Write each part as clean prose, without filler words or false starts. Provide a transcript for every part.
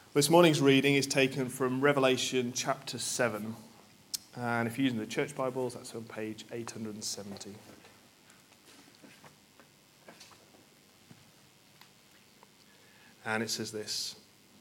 This morning's reading is taken from Revelation chapter 7. And if you're using the church Bibles, that's on page 870. And it says this.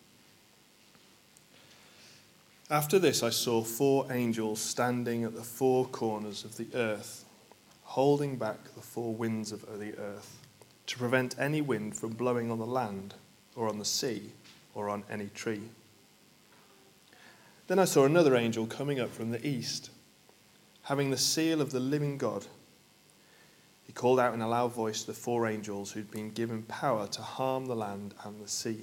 After this I saw 4 angels standing at the 4 corners of the earth, holding back the 4 winds of the earth, to prevent any wind from blowing on the land, or on the sea, or on any tree. Then I saw another angel coming up from the east, having the seal of the living God. He called out in a loud voice to the 4 angels who'd been given power to harm the land and the sea.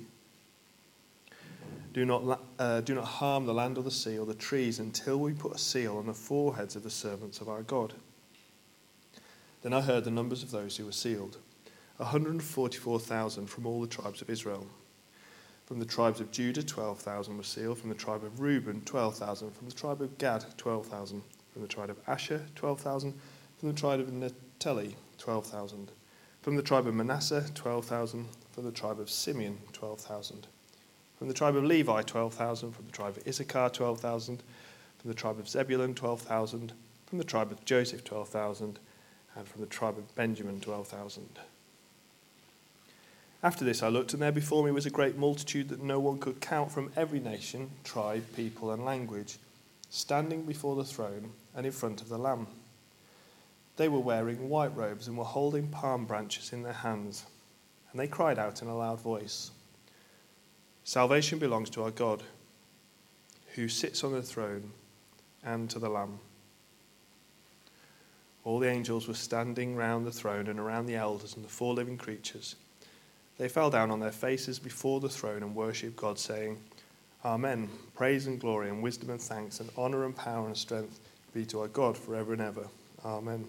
Do not harm the land or the sea or the trees until we put a seal on the foreheads of the servants of our God. Then I heard the numbers of those who were sealed, 144,000 from all the tribes of Israel. From the tribes of Judah, 12,000 were sealed. From the tribe of Reuben, 12,000. From the tribe of Gad, 12,000. From the tribe of Asher, 12,000. From the tribe of Naphtali, 12,000. From the tribe of Manasseh, 12,000. From the tribe of Simeon, 12,000. From the tribe of Levi, 12,000. From the tribe of Issachar, 12,000. From the tribe of Zebulun, 12,000. From the tribe of Joseph, 12,000. And from the tribe of Benjamin, 12,000. After this I looked, and there before me was a great multitude that no one could count, from every nation, tribe, people, and language, standing before the throne and in front of the Lamb. They were wearing white robes and were holding palm branches in their hands, and they cried out in a loud voice, "Salvation belongs to our God, who sits on the throne, and to the Lamb." All the angels were standing round the throne and around the elders and the 4 living creatures. They fell down on their faces before the throne and worshipped God, saying, "Amen. Praise and glory and wisdom and thanks and honour and power and strength be to our God forever and ever. Amen."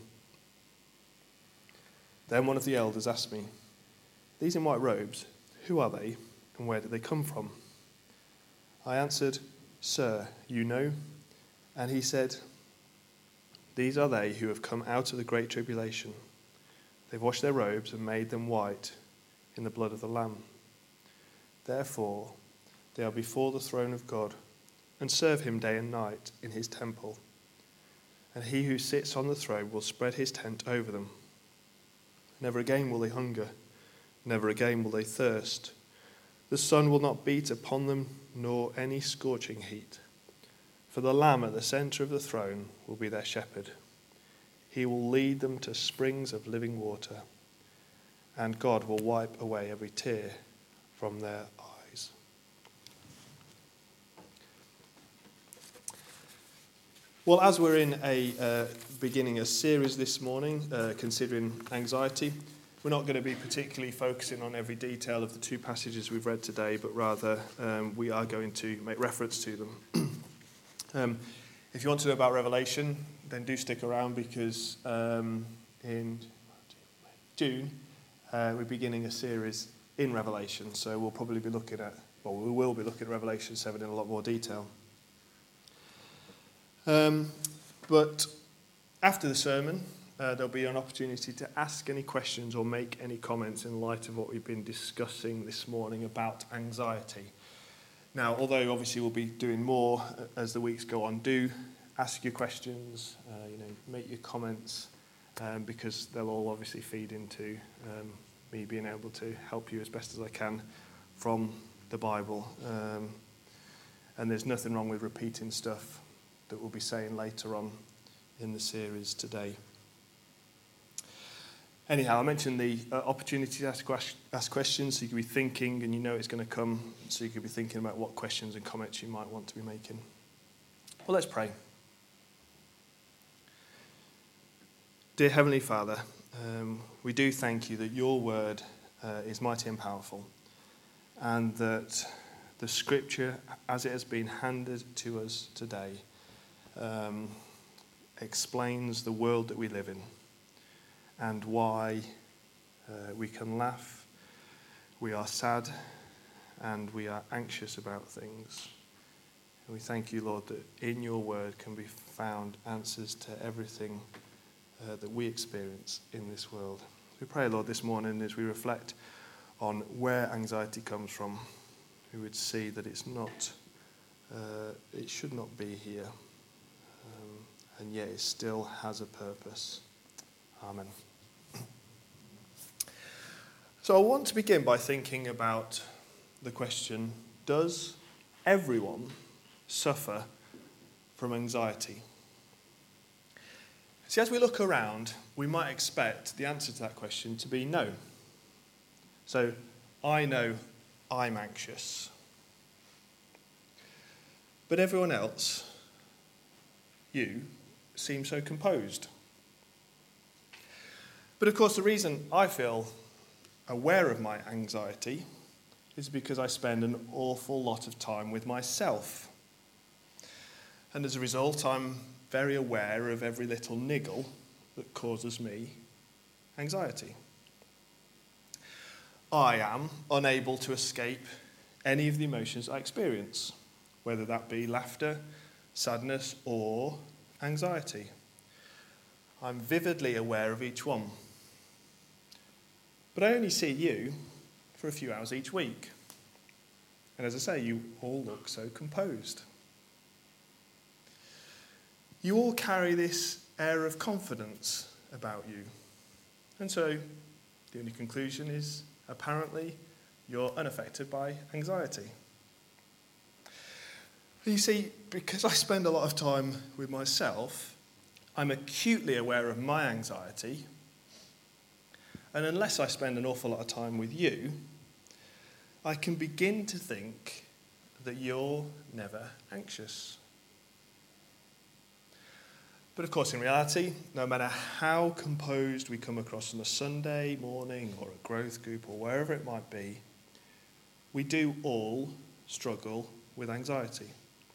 Then one of the elders asked me, "These in white robes, who are they and where did they come from?" I answered, "Sir, you know." And he said, "These are they who have come out of the great tribulation. They've washed their robes and made them white in the blood of the Lamb. Therefore, they are before the throne of God and serve him day and night in his temple. And he who sits on the throne will spread his tent over them. Never again will they hunger, never again will they thirst. The sun will not beat upon them, nor any scorching heat. For the Lamb at the centre of the throne will be their shepherd. He will lead them to springs of living water, and God will wipe away every tear from their eyes." Well, as we're in beginning a series this morning, considering anxiety, we're not going to be particularly focusing on every detail of the 2 passages we've read today, but rather we are going to make reference to them. If you want to know about Revelation, then do stick around, because in June, we're beginning a series in Revelation, so we will be looking at Revelation 7 in a lot more detail. But after the sermon, there'll be an opportunity to ask any questions or make any comments in light of what we've been discussing this morning about anxiety. Now, although obviously we'll be doing more as the weeks go on, do ask your questions, make your comments, because they'll all obviously feed into me being able to help you as best as I can from the Bible. And there's nothing wrong with repeating stuff that we'll be saying later on in the series today. Anyhow, I mentioned the opportunity to ask questions, so you could be thinking, and you know it's going to come, so you could be thinking about what questions and comments you might want to be making. Well, let's pray. Dear Heavenly Father, we do thank you that your word is mighty and powerful, and that the scripture, as it has been handed to us today, explains the world that we live in and why we can laugh, we are sad, and we are anxious about things. And we thank you, Lord, that in your word can be found answers to everything that we experience in this world. We pray, Lord, this morning as we reflect on where anxiety comes from, we would see that it's not, it should not be here, and yet it still has a purpose. Amen. So I want to begin by thinking about the question, does everyone suffer from anxiety? See, as we look around, we might expect the answer to that question to be no. So, I know I'm anxious. But everyone else, you, seem so composed. But of course, the reason I feel aware of my anxiety is because I spend an awful lot of time with myself. And as a result, I'm very aware of every little niggle that causes me anxiety. I am unable to escape any of the emotions I experience, whether that be laughter, sadness, or anxiety. I'm vividly aware of each one. But I only see you for a few hours each week. And as I say, you all look so composed. You all carry this air of confidence about you. And so the only conclusion is, apparently, you're unaffected by anxiety. You see, because I spend a lot of time with myself, I'm acutely aware of my anxiety. And unless I spend an awful lot of time with you, I can begin to think that you're never anxious. But of course, in reality, no matter how composed we come across on a Sunday morning or a growth group or wherever it might be, we do all struggle with anxiety.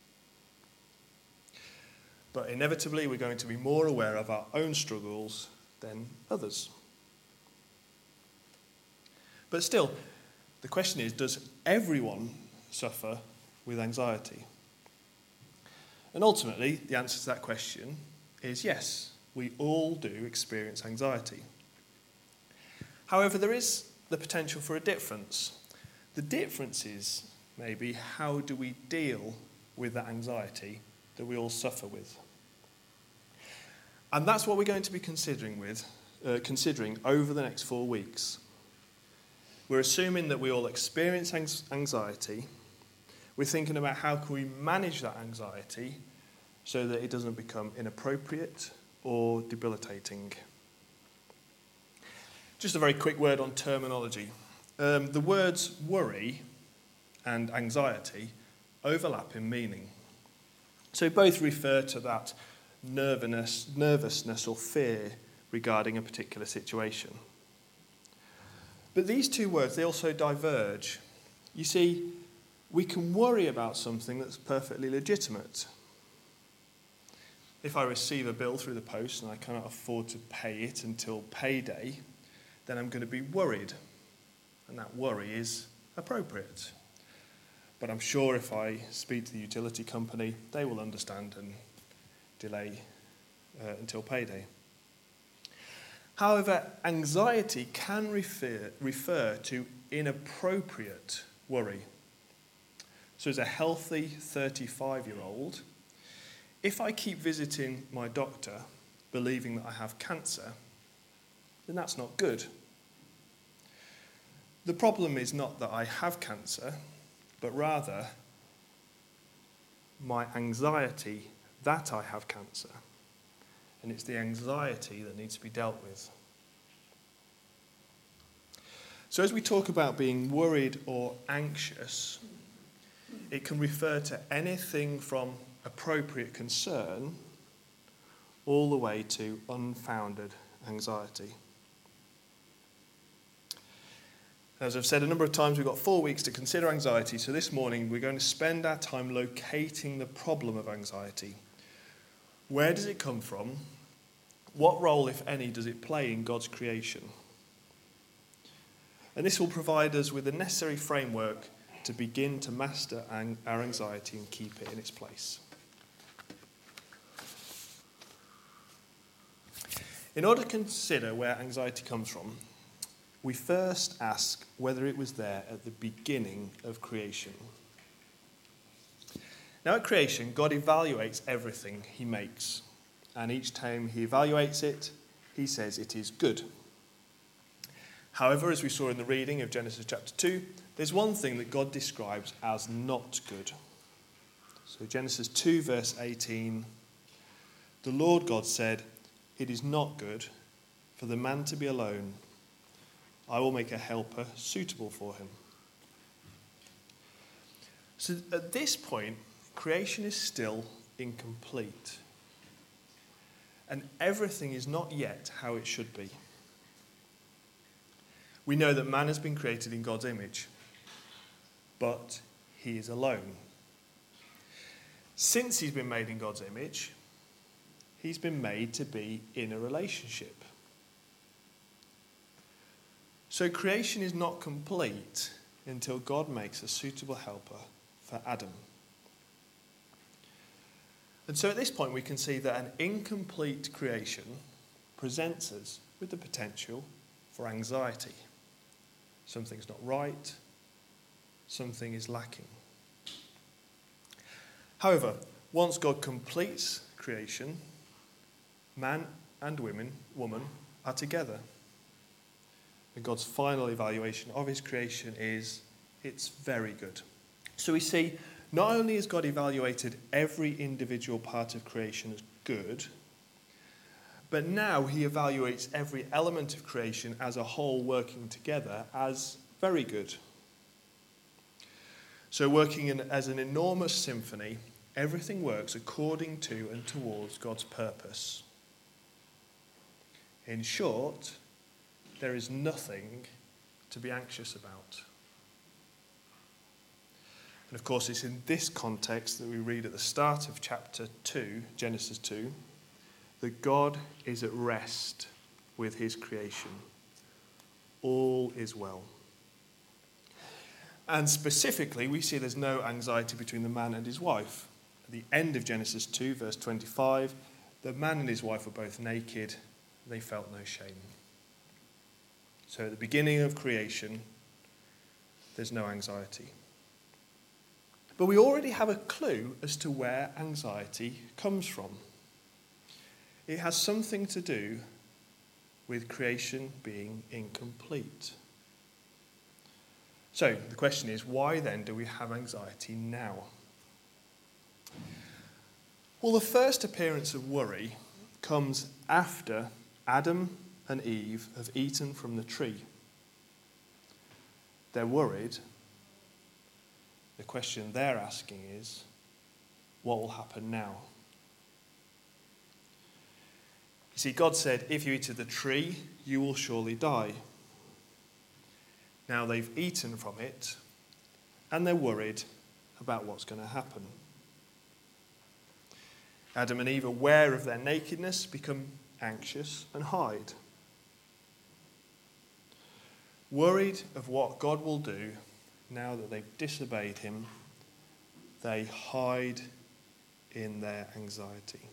But inevitably, we're going to be more aware of our own struggles than others. But still, the question is, does everyone suffer with anxiety? And ultimately, the answer to that question is yes, we all do experience anxiety. However, there is the potential for a difference. The difference is maybe how do we deal with that anxiety that we all suffer with. And that's what we're going to be considering over the next 4 weeks. We're assuming that we all experience anxiety. We're thinking about how can we manage that anxiety so that it doesn't become inappropriate or debilitating. Just a very quick word on terminology. The words worry and anxiety overlap in meaning. So both refer to that nervousness or fear regarding a particular situation. But these two words, they also diverge. You see, we can worry about something that's perfectly legitimate. If I receive a bill through the post and I cannot afford to pay it until payday, then I'm going to be worried. And that worry is appropriate. But I'm sure if I speak to the utility company, they will understand and delay until payday. However, anxiety can refer to inappropriate worry. So as a healthy 35-year-old, if I keep visiting my doctor believing that I have cancer, then that's not good. The problem is not that I have cancer, but rather my anxiety that I have cancer. And it's the anxiety that needs to be dealt with. So as we talk about being worried or anxious, it can refer to anything from appropriate concern all the way to unfounded anxiety. As I've said a number of times, we've got 4 weeks to consider anxiety, so this morning we're going to spend our time locating the problem of anxiety. Where does it come from? What role, if any, does it play in God's creation? And this will provide us with the necessary framework to begin to master our anxiety and keep it in its place. In order to consider where anxiety comes from, we first ask whether it was there at the beginning of creation. Now at creation, God evaluates everything he makes. And each time he evaluates it, he says it is good. However, as we saw in the reading of Genesis chapter 2, there's one thing that God describes as not good. So Genesis 2 verse 18, the Lord God said, "It is not good for the man to be alone. I will make a helper suitable for him." So at this point, creation is still incomplete. And everything is not yet how it should be. We know that man has been created in God's image, but he is alone. Since he's been made in God's image, he's been made to be in a relationship. So creation is not complete until God makes a suitable helper for Adam. And so at this point we can see that an incomplete creation presents us with the potential for anxiety. Something's not right, something is lacking. However, once God completes creation, man and woman are together. And God's final evaluation of his creation is, it's very good. So we see, not only has God evaluated every individual part of creation as good, but now he evaluates every element of creation as a whole working together as very good. So working as an enormous symphony, everything works according to and towards God's purpose. In short, there is nothing to be anxious about. And of course, it's in this context that we read at the start of chapter 2, Genesis 2, that God is at rest with his creation. All is well. And specifically, we see there's no anxiety between the man and his wife. At the end of Genesis 2, verse 25, the man and his wife were both naked. They felt no shame. So at the beginning of creation, there's no anxiety. But we already have a clue as to where anxiety comes from. It has something to do with creation being incomplete. So the question is, why then do we have anxiety now? Well, the first appearance of worry comes after Adam and Eve have eaten from the tree. They're worried. The question they're asking is, what will happen now? You see, God said, if you eat of the tree, you will surely die. Now they've eaten from it, and they're worried about what's going to happen. Adam and Eve, aware of their nakedness, become anxious and hide. Worried of what God will do now that they've disobeyed him, they hide in their anxiety.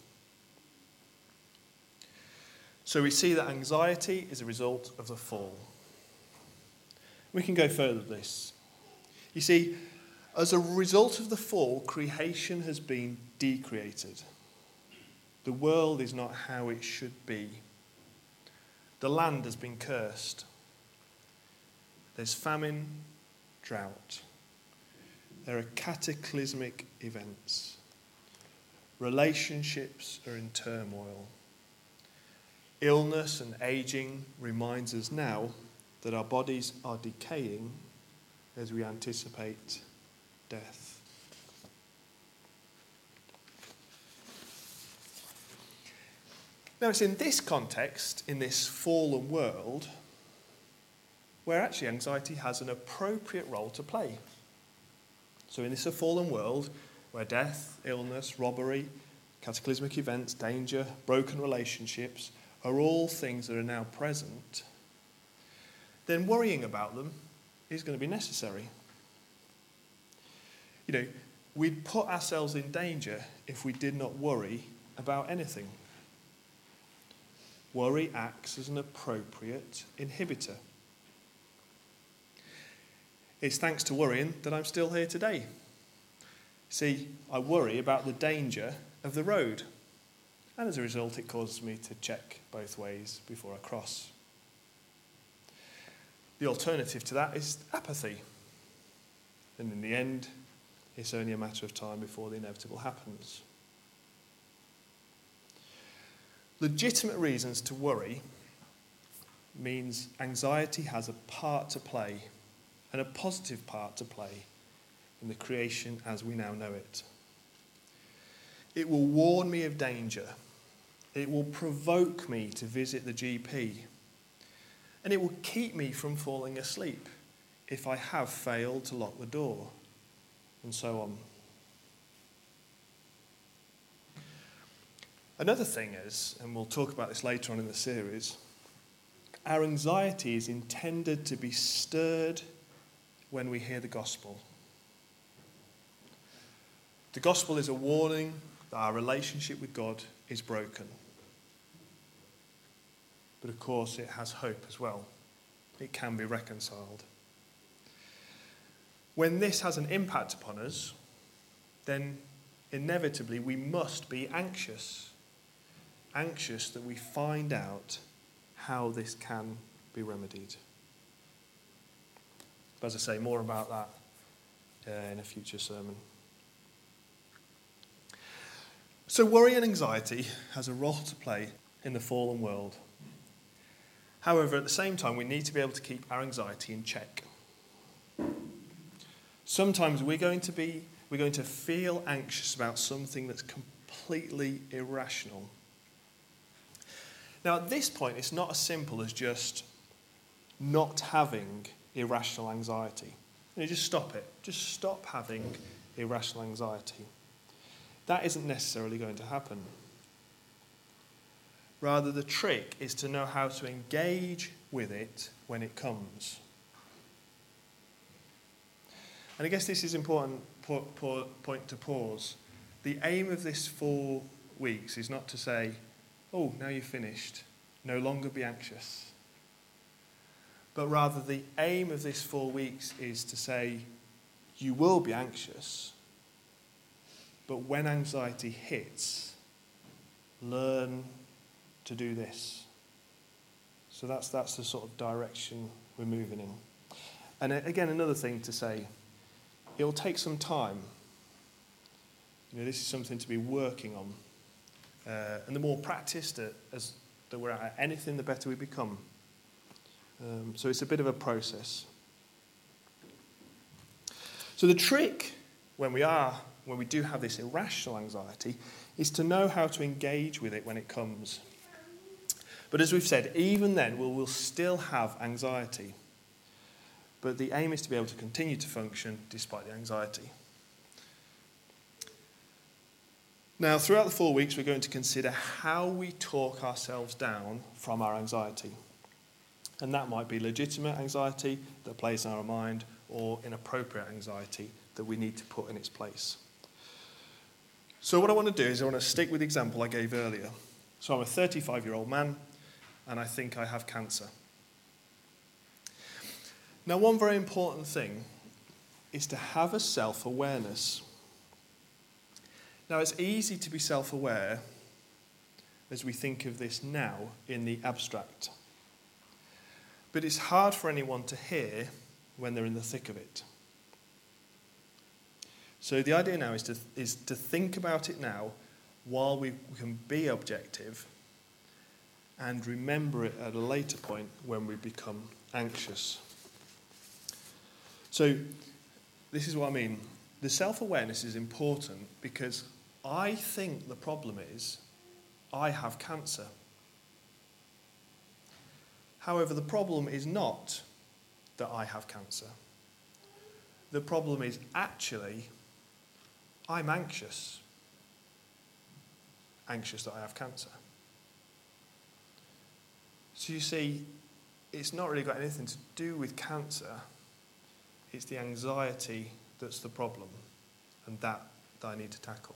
So we see that anxiety is a result of the fall. We can go further with this. You see, as a result of the fall, creation has been decreated. The world is not how it should be. The land has been cursed. There's famine, drought. There are cataclysmic events. Relationships are in turmoil. Illness and aging reminds us now that our bodies are decaying as we anticipate death. Now it's in this context, in this fallen world, where actually anxiety has an appropriate role to play. So in this fallen world, where death, illness, robbery, cataclysmic events, danger, broken relationships are all things that are now present, then worrying about them is going to be necessary. You know, we'd put ourselves in danger if we did not worry about anything. Worry acts as an appropriate inhibitor. It's thanks to worrying that I'm still here today. See, I worry about the danger of the road, and as a result it causes me to check both ways before I cross. The alternative to that is apathy, and in the end it's only a matter of time before the inevitable happens. Legitimate reasons to worry means anxiety has a part to play, and a positive part to play, in the creation as we now know it. It will warn me of danger. It will provoke me to visit the GP. And it will keep me from falling asleep if I have failed to lock the door, and so on. Another thing is, and we'll talk about this later on in the series, our anxiety is intended to be stirred when we hear the gospel. The gospel is a warning that our relationship with God is broken. But of course it has hope as well. It can be reconciled. When this has an impact upon us, then inevitably we must be anxious. Anxious that we find out how this can be remedied. But as I say, more about that in a future sermon. So worry and anxiety has a role to play in the fallen world. However, at the same time, we need to be able to keep our anxiety in check. Sometimes we're going to feel anxious about something that's completely irrational. Now, at this point, it's not as simple as just not having irrational anxiety. Just stop it. Just stop having irrational anxiety. That isn't necessarily going to happen. Rather, the trick is to know how to engage with it when it comes. And I guess this is an important point to pause. The aim of this 4 weeks is not to say, oh, now you've finished, no longer be anxious. But rather, the aim of this 4 weeks is to say, you will be anxious, but when anxiety hits, learn to do this. So that's the sort of direction we're moving in. And again, another thing to say, it'll take some time. This is something to be working on. And the more practiced that we're at anything, the better we become. So it's a bit of a process. So the trick when we do have this irrational anxiety is to know how to engage with it when it comes. But as we've said, even then we'll still have anxiety. But the aim is to be able to continue to function despite the anxiety. Now, throughout the 4 weeks, we're going to consider how we talk ourselves down from our anxiety. And that might be legitimate anxiety that plays in our mind, or inappropriate anxiety that we need to put in its place. So what I want to do is I want to stick with the example I gave earlier. So I'm a 35-year-old man, and I think I have cancer. Now, one very important thing is to have a self-awareness. Now, it's easy to be self-aware as we think of this now in the abstract. But it's hard for anyone to hear when they're in the thick of it. So the idea now is to think about it now while we can be objective and remember it at a later point when we become anxious. So this is what I mean. The self-awareness is important because I think the problem is I have cancer. However, the problem is not that I have cancer. The problem is actually I'm anxious. Anxious that I have cancer. So you see, it's not really got anything to do with cancer. It's the anxiety that's the problem, and that I need to tackle.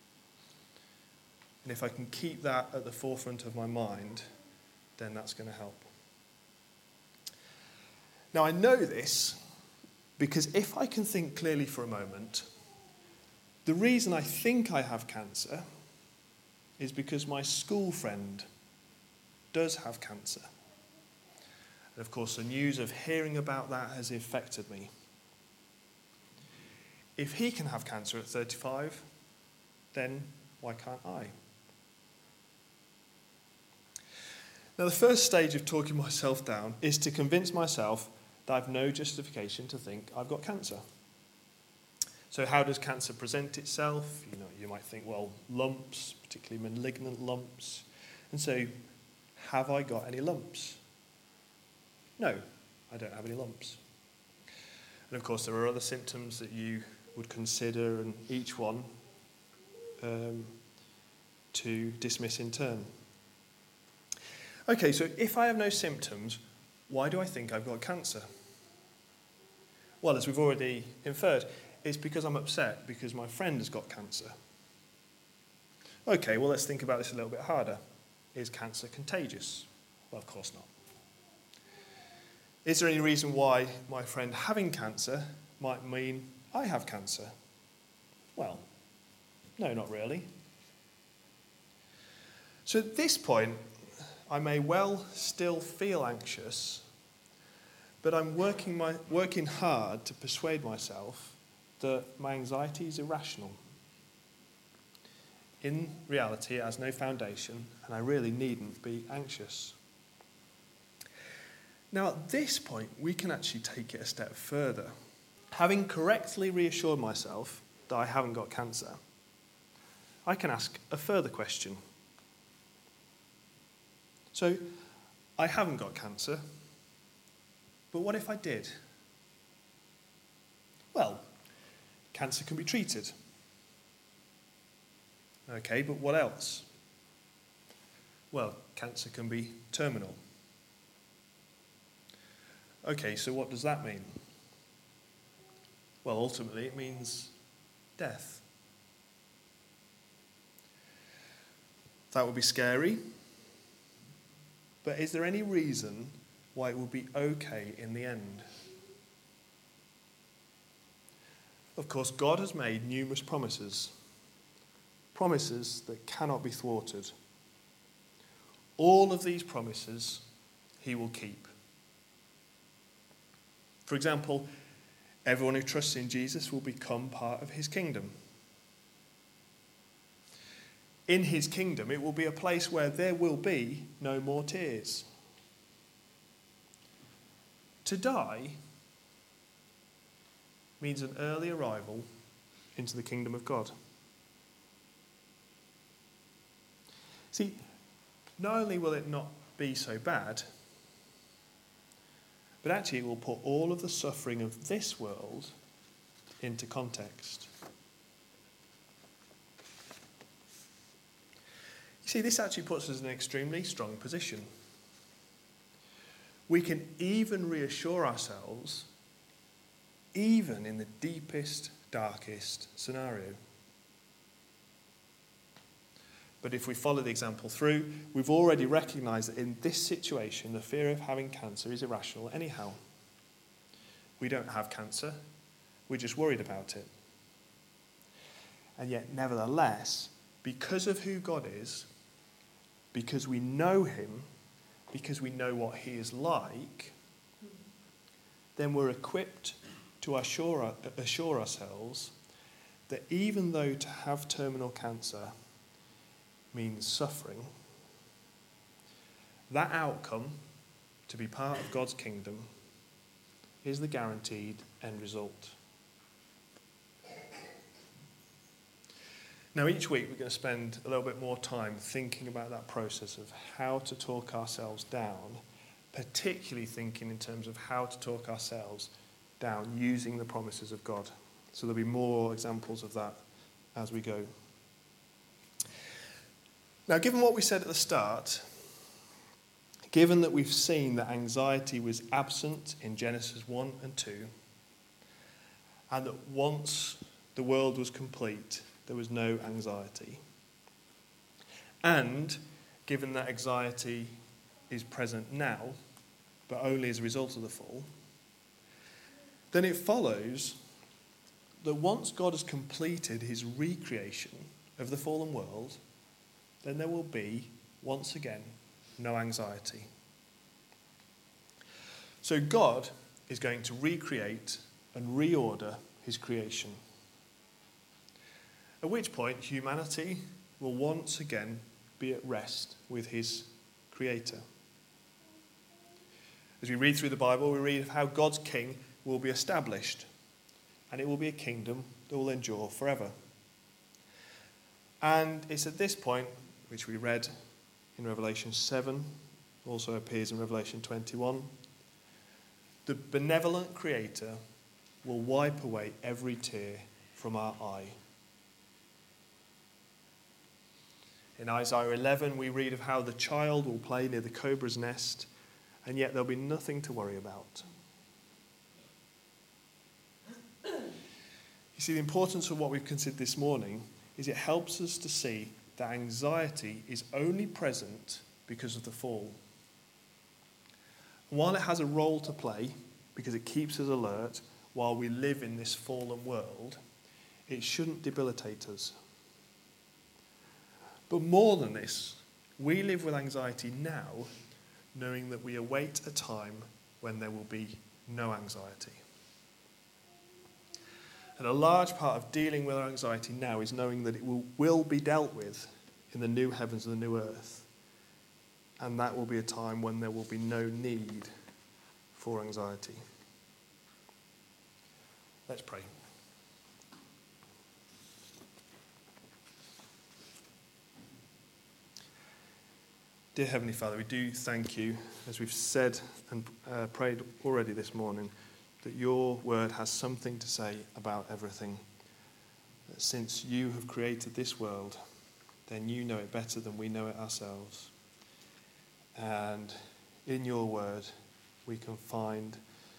And if I can keep that at the forefront of my mind, then that's going to help. Now, I know this Because if I can think clearly for a moment, the reason I think I have cancer is because my school friend does have cancer. And of course, the news of hearing about that has affected me. If he can have cancer at 35, then why can't I? Now, the first stage of talking myself down is to convince myself that I've no justification to think I've got cancer. So how does cancer present itself? You might think, well, lumps, particularly malignant lumps. And so, have I got any lumps? No, I don't have any lumps. And of course, there are other symptoms that you would consider, and each one to dismiss in turn. Okay, so if I have no symptoms, why do I think I've got cancer? Well, as we've already inferred, it's because I'm upset because my friend has got cancer. Okay, well, let's think about this a little bit harder. Is cancer contagious? Well, of course not. Is there any reason why my friend having cancer might mean I have cancer? Well, no, not really. So at this point, I may well still feel anxious, but I'm working hard to persuade myself that my anxiety is irrational. In reality, it has no foundation, and I really needn't be anxious. Now, at this point, we can actually take it a step further. Having correctly reassured myself that I haven't got cancer, I can ask a further question. So, I haven't got cancer, but what if I did? Well, cancer can be treated. Okay, but what else? Well, cancer can be terminal. Okay, so what does that mean? Well, ultimately it means death. That would be scary. But is there any reason why it will be okay in the end? Of course, God has made numerous promises. Promises that cannot be thwarted. All of these promises he will keep. For example, everyone who trusts in Jesus will become part of his kingdom. In his kingdom, it will be a place where there will be no more tears. To die means an early arrival into the kingdom of God. See, not only will it not be so bad, but actually it will put all of the suffering of this world into context. You see, this actually puts us in an extremely strong position. We can even reassure ourselves, even in the deepest, darkest scenario. But if we follow the example through, we've already recognised that in this situation, the fear of having cancer is irrational anyhow. We don't have cancer, we're just worried about it. And yet, nevertheless, because of who God is, because we know him, because we know what he is like, then we're equipped to assure ourselves that even though to have terminal cancer means suffering, that outcome, to be part of God's kingdom, is the guaranteed end result. Now, each week we're going to spend a little bit more time thinking about that process of how to talk ourselves down, particularly thinking in terms of how to talk ourselves down using the promises of God. So there'll be more examples of that as we go. Now, given what we said at the start, given that we've seen that anxiety was absent in Genesis 1 and 2, and that once the world was complete, there was no anxiety, and given that anxiety is present now, but only as a result of the fall, then it follows that once God has completed his recreation of the fallen world, then there will be, once again, no anxiety. So God is going to recreate and reorder his creation. At which point humanity will once again be at rest with his Creator. As we read through the Bible, we read of how God's king will be established, and it will be a kingdom that will endure forever. And it's at this point, which we read in Revelation 7, also appears in Revelation 21, the benevolent Creator will wipe away every tear from our eye. In Isaiah 11, we read of how the child will play near the cobra's nest, and yet there'll be nothing to worry about. You see, the importance of what we've considered this morning is it helps us to see that anxiety is only present because of the fall. And while it has a role to play, because it keeps us alert while we live in this fallen world, it shouldn't debilitate us. But more than this, we live with anxiety now, knowing that we await a time when there will be no anxiety. And a large part of dealing with our anxiety now is knowing that it will be dealt with in the new heavens and the new earth. And that will be a time when there will be no need for anxiety. Let's pray. Dear Heavenly Father, we do thank you, as we've said and prayed already this morning, that your word has something to say about everything. That since you have created this world, then you know it better than we know it ourselves. And in your word, we can find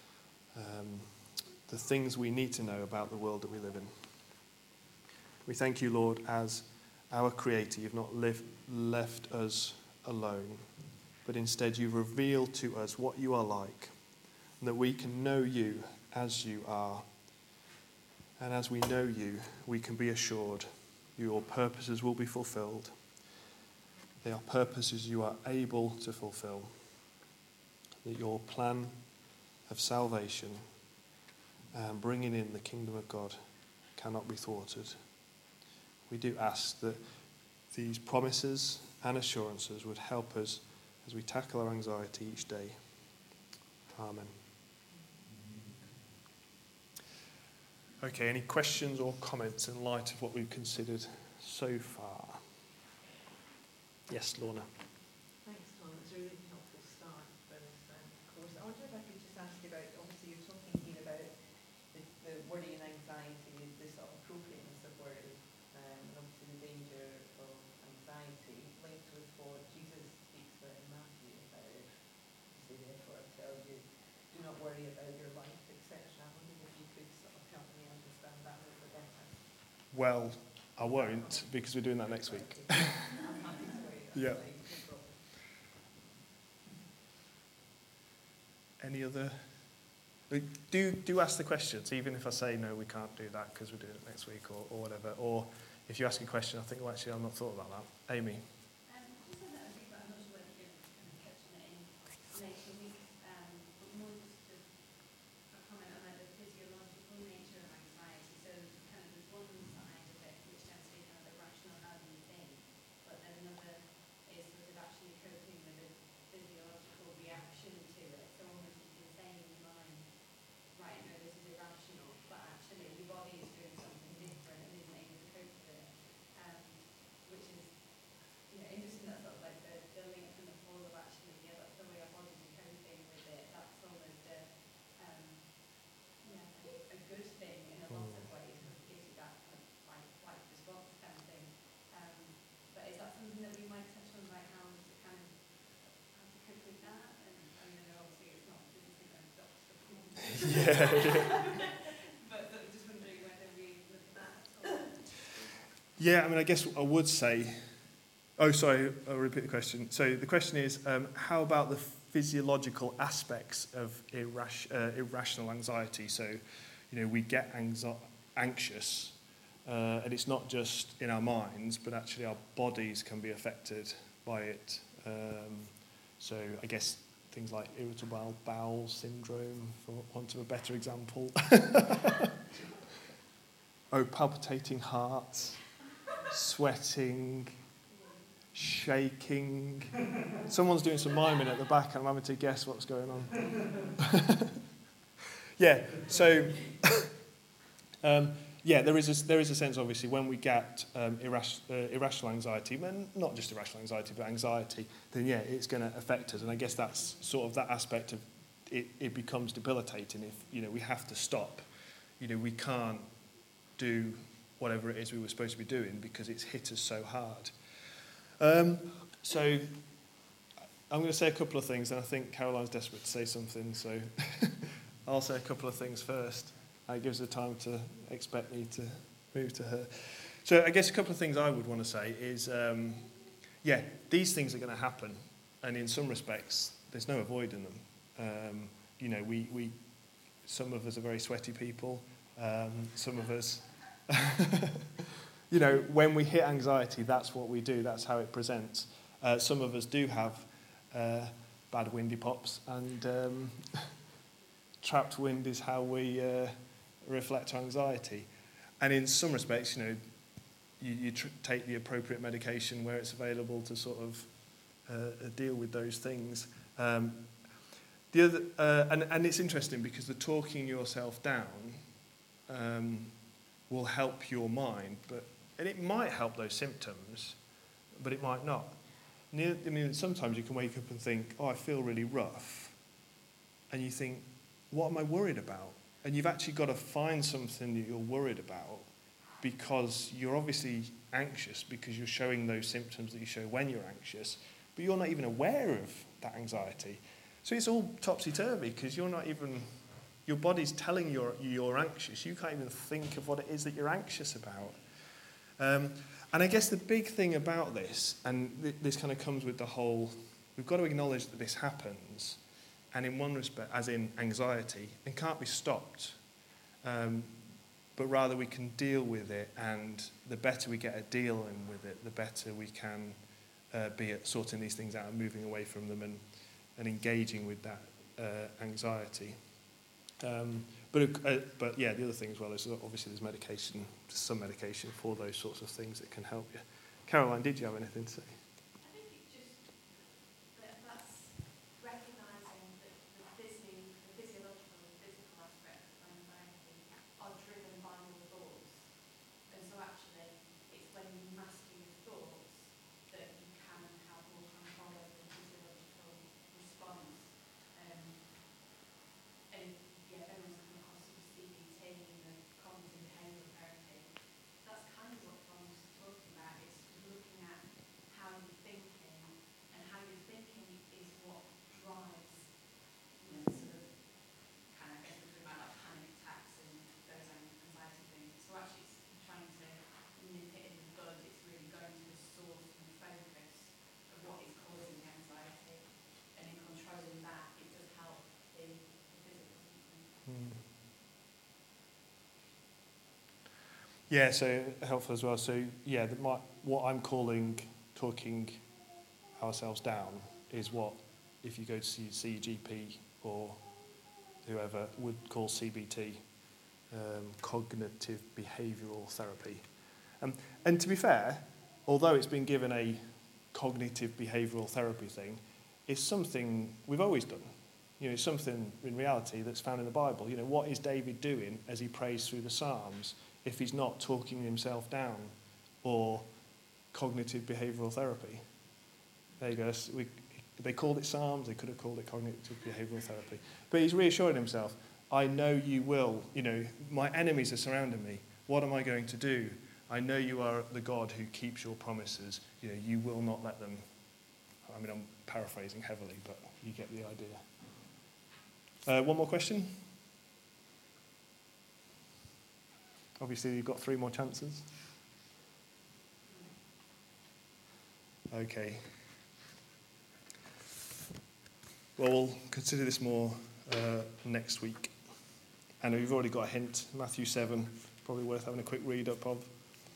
the things we need to know about the world that we live in. We thank you, Lord, as our Creator. You've not left us alone, but instead you've revealed to us what you are like, and that we can know you as you are. And as we know you, we can be assured your purposes will be fulfilled. They are purposes you are able to fulfill. That your plan of salvation and bringing in the kingdom of God cannot be thwarted. We do ask that these promises and assurances would help us as we tackle our anxiety each day. Amen. Okay, any questions or comments in light of what we've considered so far? Yes, Lorna. Thanks, Tom. It's a really helpful start for this course. I wonder if I could just ask you about, obviously you're talking here about the worry and anxiety, the sort of appropriateness of worry, and obviously the danger of anxiety linked with what Jesus speaks about in Matthew about, obviously therefore I tell you, do not worry about your life, etc. I wondered if you could sort of help me understand that a little bit better. Well, I won't, because we're doing that next week. Yeah. Any other? Do ask the questions, even if I say no, we can't do that because we're doing it next week or whatever. Or if you ask a question, I think, well, actually, I've not thought about that. Amy. Yeah. But just wondering whether we look at that. Yeah, I mean, I guess I would say. Oh, sorry, I'll repeat the question. So the question is, how about physiological aspects of irrational anxiety. So, we get anxious, and it's not just in our minds, but actually our bodies can be affected by it. So I guess things like irritable bowel syndrome, for want of a better example. Palpitating hearts, sweating, shaking. Someone's doing some miming at the back, and I'm having to guess what's going on. Yeah, so there is a sense, obviously, when we get irrational anxiety, not just irrational anxiety, but anxiety, then it's going to affect us. And I guess that's sort of that aspect of it becomes debilitating if we have to stop. We can't do whatever it is we were supposed to be doing because it's hit us so hard. So I'm going to say a couple of things, and I think Caroline's desperate to say something, so I'll say a couple of things first. It gives her time to expect me to move to her. So I guess a couple of things I would want to say is, these things are going to happen, and in some respects, there's no avoiding them. We some of us are very sweaty people. Some of us, when we hit anxiety, that's what we do. That's how it presents. Some of us do have bad windy pops, and trapped wind is how we reflect anxiety. And in some respects, you take the appropriate medication where it's available to sort of deal with those things. The other, and it's interesting because the talking yourself down will help your mind, and it might help those symptoms, but it might not. Sometimes you can wake up and think, I feel really rough. And you think, what am I worried about? And you've actually got to find something that you're worried about because you're obviously anxious because you're showing those symptoms that you show when you're anxious, but you're not even aware of that anxiety. So it's all topsy-turvy because you're not even, your body's telling you you're anxious. You can't even think of what it is that you're anxious about. And I guess the big thing about this, and this kind of comes with the whole, we've got to acknowledge that this happens, and in one respect, as in anxiety, and can't be stopped. But rather we can deal with it, and the better we get at dealing with it, the better we can be at sorting these things out and moving away from them and engaging with that anxiety. But the other thing as well is obviously there's medication, some medication for those sorts of things that can help you. Caroline, did you have anything to say? I think it just that's recognising that the physiological and physical aspects of anxiety are driven by your thoughts, and so actually it's when you master your thoughts that you can have more control over the physiological response. If anyone's come across sort of CBT and cognitive behavioural therapy, that's kind of what Tom's talking about. It's looking at how you're thinking, and how you're thinking is what drives, sort of kind of, I guess we're talking about like panic attacks and those anxiety things. So actually it's trying to nip it in the bud. It's really going to the source and the focus of what is causing the anxiety, and in controlling that, it does help the physical symptoms. Yeah, so helpful as well. So what I'm calling talking ourselves down is what, if you go to see your GP or whoever, would call CBT, cognitive behavioural therapy. And to be fair, although it's been given a cognitive behavioural therapy thing, it's something we've always done. It's something in reality that's found in the Bible. What is David doing as he prays through the Psalms if he's not talking himself down or cognitive behavioural therapy? There you go. They called it Psalms. They could have called it cognitive behavioural therapy. But he's reassuring himself, I know you will. My enemies are surrounding me. What am I going to do? I know you are the God who keeps your promises. You will not let them. I'm paraphrasing heavily, but you get the idea. One more question? Obviously, you've got 3 more chances. Okay. Well, we'll consider this more next week. And we've already got a hint. Matthew 7, probably worth having a quick read up of.